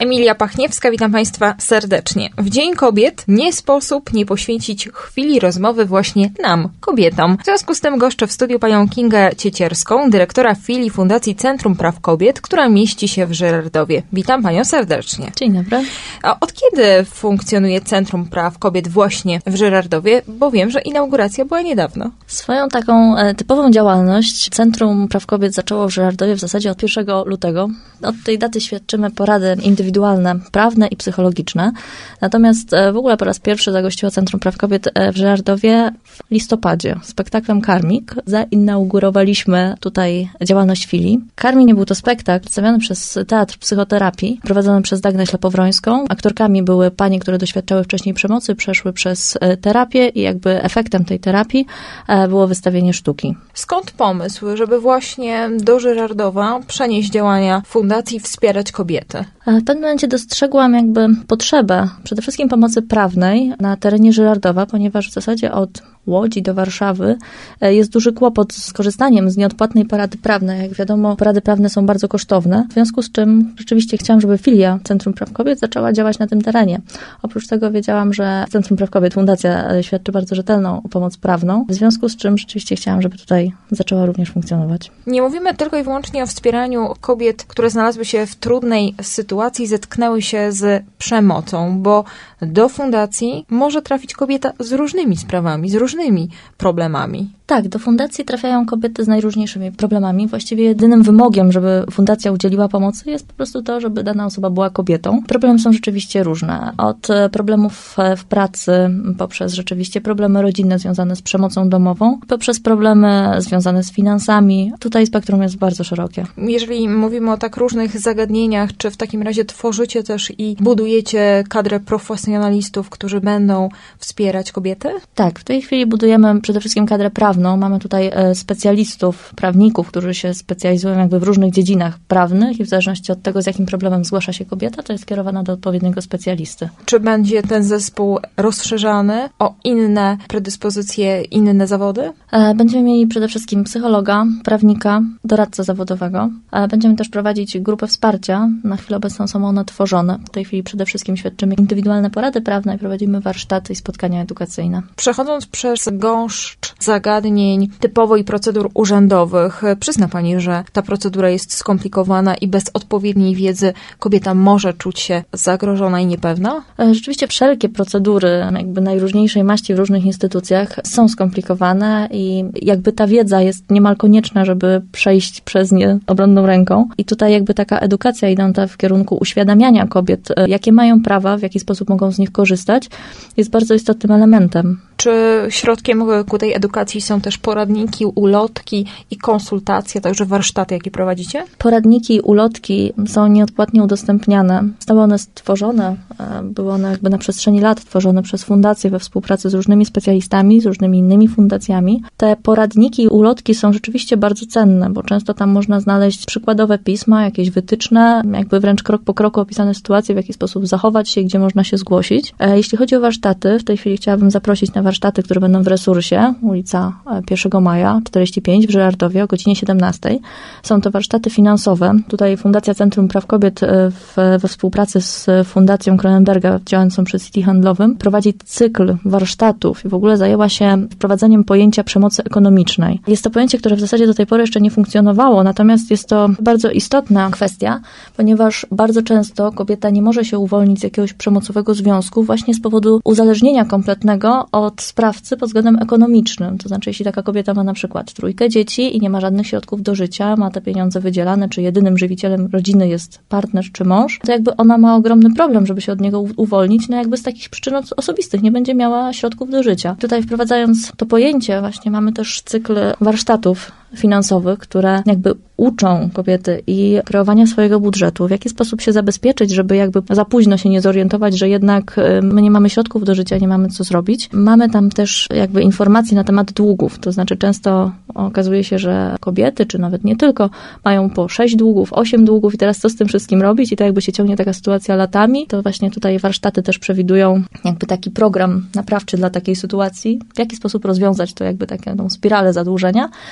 Emilia Pachniewska, witam Państwa serdecznie. W Dzień Kobiet nie sposób nie poświęcić chwili rozmowy właśnie nam, kobietom. W związku z tym goszczę w studiu panią Kingę Ciecierską, dyrektora filii Fundacji Centrum Praw Kobiet, która mieści się w Żyrardowie. Witam panią serdecznie. Dzień dobry. A od kiedy funkcjonuje Centrum Praw Kobiet właśnie w Żyrardowie? Bo wiem, że inauguracja była niedawno. Swoją taką typową działalność Centrum Praw Kobiet zaczęło w Żyrardowie w zasadzie od 1 lutego. Od tej daty świadczymy porady indywidualne, prawne i psychologiczne. Natomiast w ogóle po raz pierwszy zagościło Centrum Praw Kobiet w Żyrardowie w listopadzie. Spektaklem Karmik zainaugurowaliśmy tutaj działalność filii. Karmik nie był to spektakl przedstawiony przez Teatr Psychoterapii, prowadzony przez Dagnę Ślepowrońską. Aktorkami były panie, które doświadczały wcześniej przemocy, przeszły przez terapię i jakby efektem tej terapii było wystawienie sztuki. Skąd pomysł, żeby właśnie do Żyrardowa przenieść działania fundacji, wspierać kobiety? W pewnym momencie dostrzegłam jakby potrzebę przede wszystkim pomocy prawnej na terenie Żyrardowa, ponieważ w zasadzie od Łodzi do Warszawy jest duży kłopot z korzystaniem z nieodpłatnej porady prawnej. Jak wiadomo, porady prawne są bardzo kosztowne, w związku z czym rzeczywiście chciałam, żeby filia Centrum Praw Kobiet zaczęła działać na tym terenie. Oprócz tego wiedziałam, że Centrum Praw Kobiet, fundacja, świadczy bardzo rzetelną pomoc prawną, w związku z czym rzeczywiście chciałam, żeby tutaj zaczęła również funkcjonować. Nie mówimy tylko i wyłącznie o wspieraniu kobiet, które znalazły się w trudnej sytuacji, zetknęły się z przemocą, bo do fundacji może trafić kobieta z różnymi sprawami, z różnymi problemami. Tak, do fundacji trafiają kobiety z najróżniejszymi problemami. Właściwie jedynym wymogiem, żeby fundacja udzieliła pomocy, jest po prostu to, żeby dana osoba była kobietą. Problemy są rzeczywiście różne. Od problemów w pracy, poprzez rzeczywiście problemy rodzinne związane z przemocą domową, poprzez problemy związane z finansami. Tutaj spektrum jest bardzo szerokie. Jeżeli mówimy o tak różnych zagadnieniach, czy w takim razie tworzycie też i budujecie kadrę profesjonalistów, którzy będą wspierać kobiety? Tak, w tej chwili budujemy przede wszystkim kadrę prawną. Mamy tutaj specjalistów, prawników, którzy się specjalizują jakby w różnych dziedzinach prawnych i w zależności od tego, z jakim problemem zgłasza się kobieta, to jest kierowana do odpowiedniego specjalisty. Czy będzie ten zespół rozszerzany o inne predyspozycje, inne zawody? Będziemy mieli przede wszystkim psychologa, prawnika, doradcę zawodowego. Będziemy też prowadzić grupę wsparcia. Na chwilę obecną są one tworzone. W tej chwili przede wszystkim świadczymy indywidualne porady prawne i prowadzimy warsztaty i spotkania edukacyjne. Przechodząc przez gąszcz zagadnień typowo i procedur urzędowych, przyzna pani, że ta procedura jest skomplikowana i bez odpowiedniej wiedzy kobieta może czuć się zagrożona i niepewna? Rzeczywiście wszelkie procedury jakby najróżniejszej maści w różnych instytucjach są skomplikowane i jakby ta wiedza jest niemal konieczna, żeby przejść przez nie obronną ręką. I tutaj jakby taka edukacja idąca w kierunku uświadamiania kobiet, jakie mają prawa, w jaki sposób mogą z nich korzystać, jest bardzo istotnym elementem. Czy środkiem ku tej edukacji są też poradniki, ulotki i konsultacje, także warsztaty, jakie prowadzicie? Poradniki i ulotki są nieodpłatnie udostępniane. Zostały one stworzone, były one jakby na przestrzeni lat tworzone przez fundację we współpracy z różnymi specjalistami, z różnymi innymi fundacjami. Te poradniki i ulotki są rzeczywiście bardzo cenne, bo często tam można znaleźć przykładowe pisma, jakieś wytyczne, jakby wręcz krok po kroku opisane sytuacje, w jaki sposób zachować się, gdzie można się zgłosić. Jeśli chodzi o warsztaty, w tej chwili chciałabym zaprosić na warsztaty, które będą w Resursie, ulica 1 Maja, 45 w Żyrardowie o godzinie 17. Są to warsztaty finansowe. Tutaj Fundacja Centrum Praw Kobiet we współpracy z Fundacją Kronenberga działającą przy City Handlowym prowadzi cykl warsztatów i w ogóle zajęła się wprowadzeniem pojęcia przemocy ekonomicznej. Jest to pojęcie, które w zasadzie do tej pory jeszcze nie funkcjonowało, natomiast jest to bardzo istotna kwestia, ponieważ bardzo często kobieta nie może się uwolnić z jakiegoś przemocowego związku właśnie z powodu uzależnienia kompletnego od sprawcy pod względem ekonomicznym. To znaczy, jeśli taka kobieta ma na przykład 3 dzieci i nie ma żadnych środków do życia, ma te pieniądze wydzielane, czy jedynym żywicielem rodziny jest partner czy mąż, to jakby ona ma ogromny problem, żeby się od niego uwolnić, no jakby z takich przyczyn osobistych nie będzie miała środków do życia. Tutaj wprowadzając to pojęcie, właśnie mamy też cykl warsztatów finansowych, które jakby uczą kobiety i kreowania swojego budżetu, w jaki sposób się zabezpieczyć, żeby jakby za późno się nie zorientować, że jednak my nie mamy środków do życia, nie mamy co zrobić. Mamy tam też jakby informacje na temat długów, to znaczy często okazuje się, że kobiety, czy nawet nie tylko, mają po 6 długów, 8 długów i teraz co z tym wszystkim robić i to jakby się ciągnie taka sytuacja latami, to właśnie tutaj warsztaty też przewidują jakby taki program naprawczy dla takiej sytuacji, w jaki sposób rozwiązać to jakby taką spiralę zadłużenia i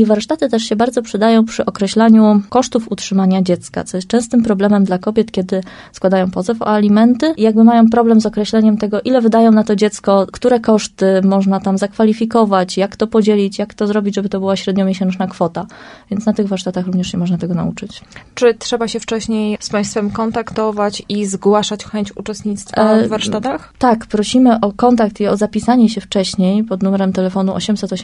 I warsztaty też się bardzo przydają przy określaniu kosztów utrzymania dziecka, co jest częstym problemem dla kobiet, kiedy składają pozew o alimenty i jakby mają problem z określeniem tego, ile wydają na to dziecko, które koszty można tam zakwalifikować, jak to podzielić, jak to zrobić, żeby to była średniomiesięczna kwota. Więc na tych warsztatach również się można tego nauczyć. Czy trzeba się wcześniej z Państwem kontaktować i zgłaszać chęć uczestnictwa w warsztatach? Tak, prosimy o kontakt i o zapisanie się wcześniej pod numerem telefonu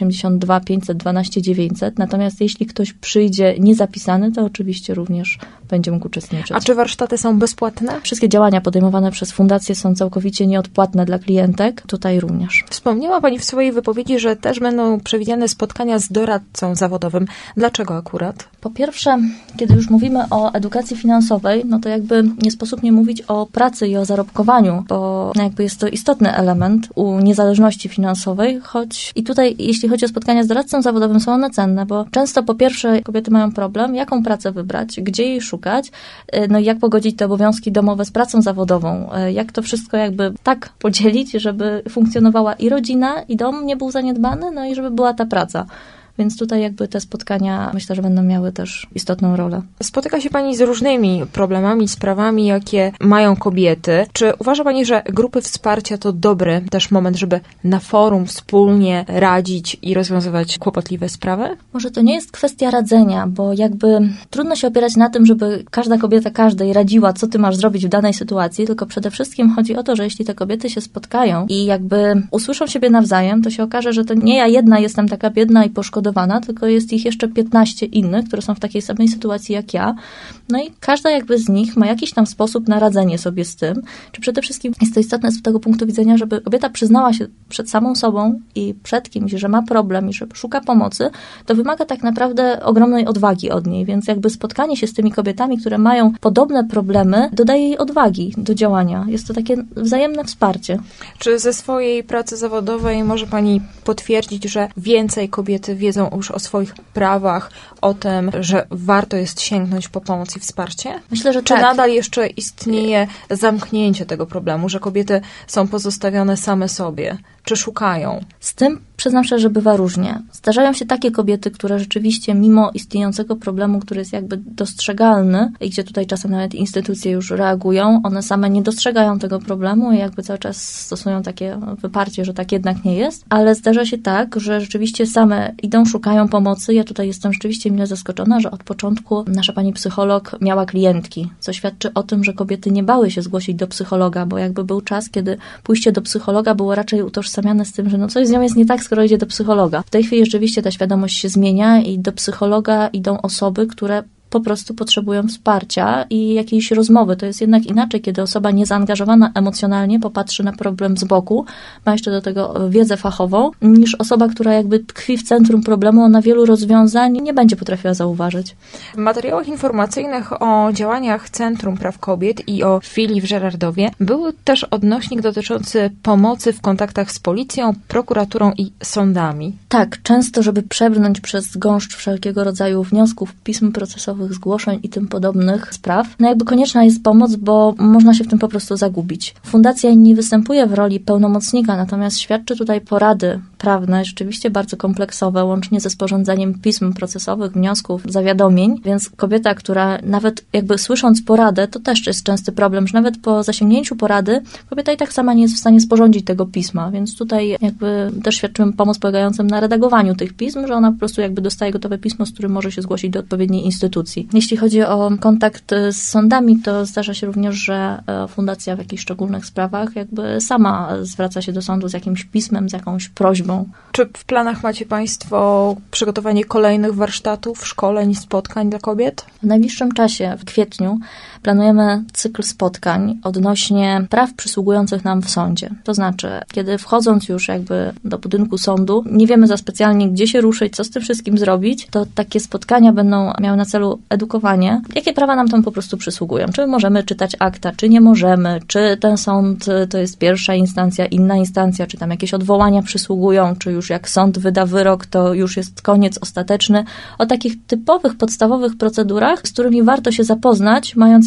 882 512 900. Natomiast jeśli ktoś przyjdzie niezapisany, to oczywiście również będzie mógł uczestniczyć. A czy warsztaty są bezpłatne? Wszystkie działania podejmowane przez fundację są całkowicie nieodpłatne dla klientek. Tutaj również. Wspomniała Pani w swojej wypowiedzi, że też będą przewidziane spotkania z doradcą zawodowym. Dlaczego akurat? Po pierwsze, kiedy już mówimy o edukacji finansowej, no to jakby nie sposób nie mówić o pracy i o zarobkowaniu, bo jakby jest to istotny element u niezależności finansowej, choć i tutaj, jeśli chodzi o spotkania z doradcą zawodowym, są one cenne, bo często po pierwsze kobiety mają problem, jaką pracę wybrać, gdzie jej szukać, no i jak pogodzić te obowiązki domowe z pracą zawodową, jak to wszystko jakby tak podzielić, żeby funkcjonowała i rodzina, i dom nie był zaniedbany, no i żeby była ta praca. Więc tutaj jakby te spotkania myślę, że będą miały też istotną rolę. Spotyka się Pani z różnymi problemami, sprawami, jakie mają kobiety. Czy uważa Pani, że grupy wsparcia to dobry też moment, żeby na forum wspólnie radzić i rozwiązywać kłopotliwe sprawy? Może to nie jest kwestia radzenia, bo jakby trudno się opierać na tym, żeby każda kobieta każdej radziła, co ty masz zrobić w danej sytuacji, tylko przede wszystkim chodzi o to, że jeśli te kobiety się spotkają i jakby usłyszą siebie nawzajem, to się okaże, że to nie ja jedna jestem taka biedna i poszkodowana, tylko jest ich jeszcze 15 innych, które są w takiej samej sytuacji jak ja. No i każda jakby z nich ma jakiś tam sposób na radzenie sobie z tym. Czy przede wszystkim jest to istotne z tego punktu widzenia, żeby kobieta przyznała się przed samą sobą i przed kimś, że ma problem i że szuka pomocy, to wymaga tak naprawdę ogromnej odwagi od niej, więc jakby spotkanie się z tymi kobietami, które mają podobne problemy, dodaje jej odwagi do działania. Jest to takie wzajemne wsparcie. Czy ze swojej pracy zawodowej może Pani potwierdzić, że więcej kobiety wiedzą już o swoich prawach, o tym, że warto jest sięgnąć po pomoc i wsparcie? Myślę, że Czy tak. nadal jeszcze istnieje zamknięcie tego problemu, że kobiety są pozostawione same sobie? Czy szukają? Z tym przyznam szczerze, że bywa różnie. Zdarzają się takie kobiety, które rzeczywiście mimo istniejącego problemu, który jest jakby dostrzegalny i gdzie tutaj czasem nawet instytucje już reagują, one same nie dostrzegają tego problemu i jakby cały czas stosują takie wyparcie, że tak jednak nie jest, ale zdarza się tak, że rzeczywiście same idą, szukają pomocy. Ja tutaj jestem rzeczywiście mile zaskoczona, że od początku nasza pani psycholog miała klientki, co świadczy o tym, że kobiety nie bały się zgłosić do psychologa, bo jakby był czas, kiedy pójście do psychologa było raczej utożsamiane z tym, że no coś z nią jest nie tak, skoro idzie do psychologa. W tej chwili rzeczywiście ta świadomość się zmienia i do psychologa idą osoby, które po prostu potrzebują wsparcia i jakiejś rozmowy. To jest jednak inaczej, kiedy osoba niezaangażowana emocjonalnie popatrzy na problem z boku, ma jeszcze do tego wiedzę fachową, niż osoba, która jakby tkwi w centrum problemu, ona wielu rozwiązań nie będzie potrafiła zauważyć. W materiałach informacyjnych o działaniach Centrum Praw Kobiet i o filii w Żerardowie był też odnośnik dotyczący pomocy w kontaktach z policją, prokuraturą i sądami. Tak, często, żeby przebrnąć przez gąszcz wszelkiego rodzaju wniosków, pism procesowych, zgłoszeń i tym podobnych spraw, no jakby konieczna jest pomoc, bo można się w tym po prostu zagubić. Fundacja nie występuje w roli pełnomocnika, natomiast świadczy tutaj porady prawne, rzeczywiście bardzo kompleksowe, łącznie ze sporządzeniem pism procesowych, wniosków, zawiadomień, więc kobieta, która nawet jakby słysząc poradę, to też jest częsty problem, że nawet po zasięgnięciu porady kobieta i tak sama nie jest w stanie sporządzić tego pisma, więc tutaj jakby też świadczymy pomoc polegającą na redagowaniu tych pism, że ona po prostu jakby dostaje gotowe pismo, z którym może się zgłosić do odpowiedniej instytucji. Jeśli chodzi o kontakt z sądami, to zdarza się również, że fundacja w jakichś szczególnych sprawach jakby sama zwraca się do sądu z jakimś pismem, z jakąś prośbą. Czy w planach macie Państwo przygotowanie kolejnych warsztatów, szkoleń, spotkań dla kobiet? W najbliższym czasie, w kwietniu, planujemy cykl spotkań odnośnie praw przysługujących nam w sądzie. To znaczy, kiedy wchodząc już jakby do budynku sądu, nie wiemy za specjalnie, gdzie się ruszyć, co z tym wszystkim zrobić, to takie spotkania będą miały na celu edukowanie, jakie prawa nam tam po prostu przysługują. Czy możemy czytać akta, czy nie możemy, czy ten sąd to jest pierwsza instancja, inna instancja, czy tam jakieś odwołania przysługują, czy już jak sąd wyda wyrok, to już jest koniec ostateczny. O takich typowych, podstawowych procedurach, z którymi warto się zapoznać, mając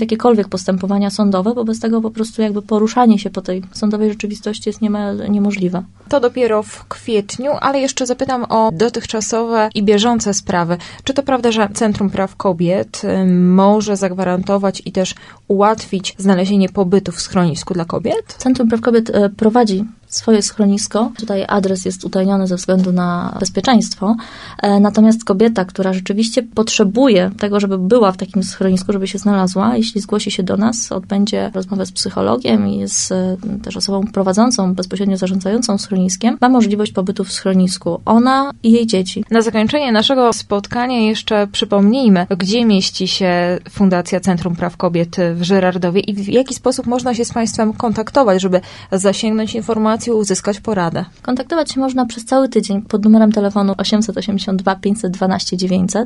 jakiekolwiek postępowania sądowe, bo bez tego po prostu jakby poruszanie się po tej sądowej rzeczywistości jest niemal niemożliwe. To dopiero w kwietniu, ale jeszcze zapytam o dotychczasowe i bieżące sprawy. Czy to prawda, że Centrum Praw Kobiet może zagwarantować i też ułatwić znalezienie pobytu w schronisku dla kobiet? Centrum Praw Kobiet prowadzi swoje schronisko. Tutaj adres jest utajniony ze względu na bezpieczeństwo. Natomiast kobieta, która rzeczywiście potrzebuje tego, żeby była w takim schronisku, żeby się znalazła, jeśli zgłosi się do nas, odbędzie rozmowę z psychologiem i z też osobą prowadzącą, bezpośrednio zarządzającą schroniskiem, ma możliwość pobytu w schronisku. Ona i jej dzieci. Na zakończenie naszego spotkania jeszcze przypomnijmy, gdzie mieści się Fundacja Centrum Praw Kobiet w Żyrardowie i w jaki sposób można się z Państwem kontaktować, żeby zasięgnąć informacji, uzyskać poradę. Kontaktować się można przez cały tydzień pod numerem telefonu 882 512 900.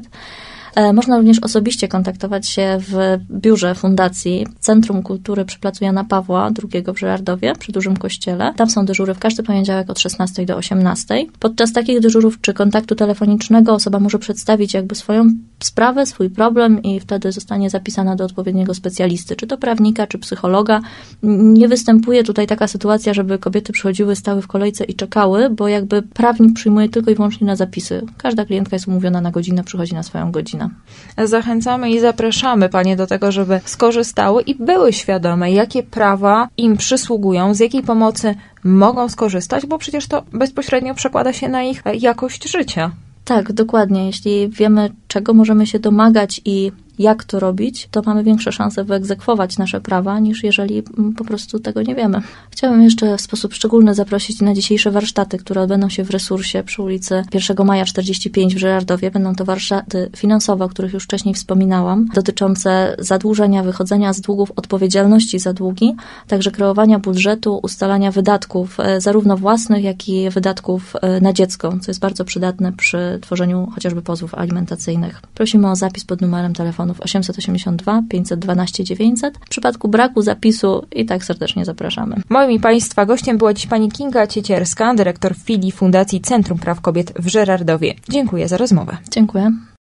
Można również osobiście kontaktować się w biurze Fundacji Centrum Kultury przy placu Jana Pawła II w Żyrardowie, przy Dużym Kościele. Tam są dyżury w każdy poniedziałek od 16 do 18. Podczas takich dyżurów czy kontaktu telefonicznego osoba może przedstawić jakby swoją sprawę, swój problem i wtedy zostanie zapisana do odpowiedniego specjalisty, czy to prawnika, czy psychologa. Nie występuje tutaj taka sytuacja, żeby kobiety przychodziły, stały w kolejce i czekały, bo jakby prawnik przyjmuje tylko i wyłącznie na zapisy. Każda klientka jest umówiona na godzinę, przychodzi na swoją godzinę. Zachęcamy i zapraszamy Panie do tego, żeby skorzystały i były świadome, jakie prawa im przysługują, z jakiej pomocy mogą skorzystać, bo przecież to bezpośrednio przekłada się na ich jakość życia. Tak, dokładnie. Jeśli wiemy, czego możemy się domagać i jak to robić, to mamy większe szanse wyegzekwować nasze prawa, niż jeżeli po prostu tego nie wiemy. Chciałabym jeszcze w sposób szczególny zaprosić na dzisiejsze warsztaty, które odbędą się w Resursie przy ulicy 1 Maja 45 w Żyrardowie. Będą to warsztaty finansowe, o których już wcześniej wspominałam, dotyczące zadłużenia, wychodzenia z długów, odpowiedzialności za długi, także kreowania budżetu, ustalania wydatków, zarówno własnych, jak i wydatków na dziecko, co jest bardzo przydatne przy tworzeniu chociażby pozwów alimentacyjnych. Prosimy o zapis pod numerem telefonu 882 512 900. W przypadku braku zapisu i tak serdecznie zapraszamy. Moim i Państwa gościem była dziś pani Kinga Ciecierska, dyrektor filii Fundacji Centrum Praw Kobiet w Żyrardowie. Dziękuję za rozmowę. Dziękuję.